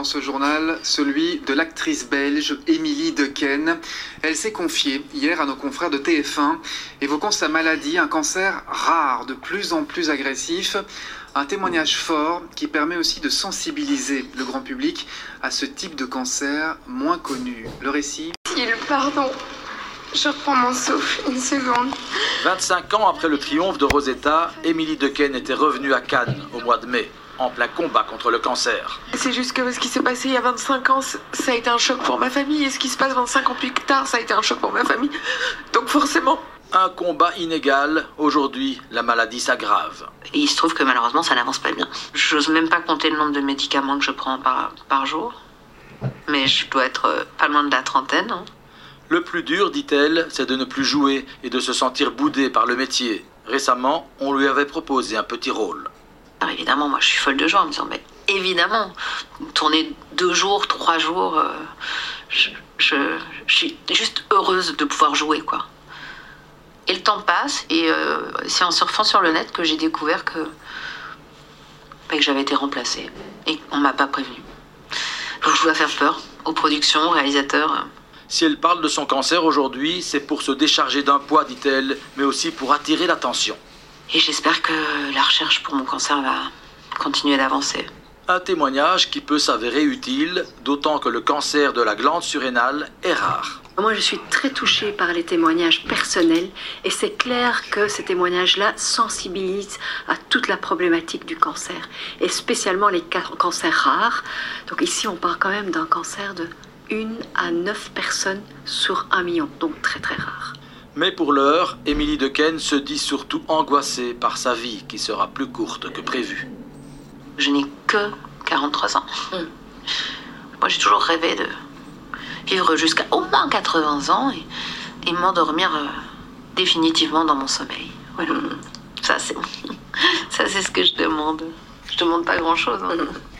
ce journal, celui de l'actrice belge Émilie Dequesne. Elle s'est confiée hier à nos confrères de TF1, évoquant sa maladie, un cancer rare, de plus en plus agressif. Un témoignage fort qui permet aussi de sensibiliser le grand public à ce type de cancer moins connu. Le récit. Pardon, je reprends mon souffle, une seconde. 25 ans après le triomphe de Rosetta, Émilie Dequesne était revenue à Cannes au mois de mai, en plein combat contre le cancer. C'est juste que ce qui s'est passé il y a 25 ans, ça a été un choc pour ma famille. Et ce qui se passe 25 ans plus tard, ça a été un choc pour ma famille. Donc forcément... Un combat inégal. Aujourd'hui, la maladie s'aggrave. Et il se trouve que malheureusement, ça n'avance pas bien. J'ose même pas compter le nombre de médicaments que je prends par jour. Mais je dois être pas loin de la trentaine. Hein. Le plus dur, dit-elle, c'est de ne plus jouer et de se sentir boudée par le métier. Récemment, on lui avait proposé un petit rôle. Alors évidemment, moi je suis folle de joie en me disant, mais évidemment, tourner 2 jours, 3 jours, je suis juste heureuse de pouvoir jouer, quoi. Et le temps passe, et c'est en surfant sur le net que j'ai découvert que j'avais été remplacée. Et on m'a pas prévenue. Donc je dois faire peur aux productions, aux réalisateurs. Si elle parle de son cancer aujourd'hui, c'est pour se décharger d'un poids, dit-elle, mais aussi pour attirer l'attention. Et j'espère que la recherche pour mon cancer va continuer d'avancer. Un témoignage qui peut s'avérer utile, d'autant que le cancer de la glande surrénale est rare. Moi, je suis très touchée par les témoignages personnels et c'est clair que ces témoignages-là sensibilisent à toute la problématique du cancer et spécialement les cancers rares. Donc ici, on parle quand même d'un cancer de 1 à 9 personnes sur 1 million, donc très très rare. Mais pour l'heure, Émilie Dequesne se dit surtout angoissée par sa vie qui sera plus courte que prévu. Je n'ai que 43 ans. Moi, j'ai toujours rêvé de vivre jusqu'à au moins 80 ans et m'endormir définitivement dans mon sommeil. Voilà. Ça, c'est ce que je demande. Je demande pas grand-chose. Hein.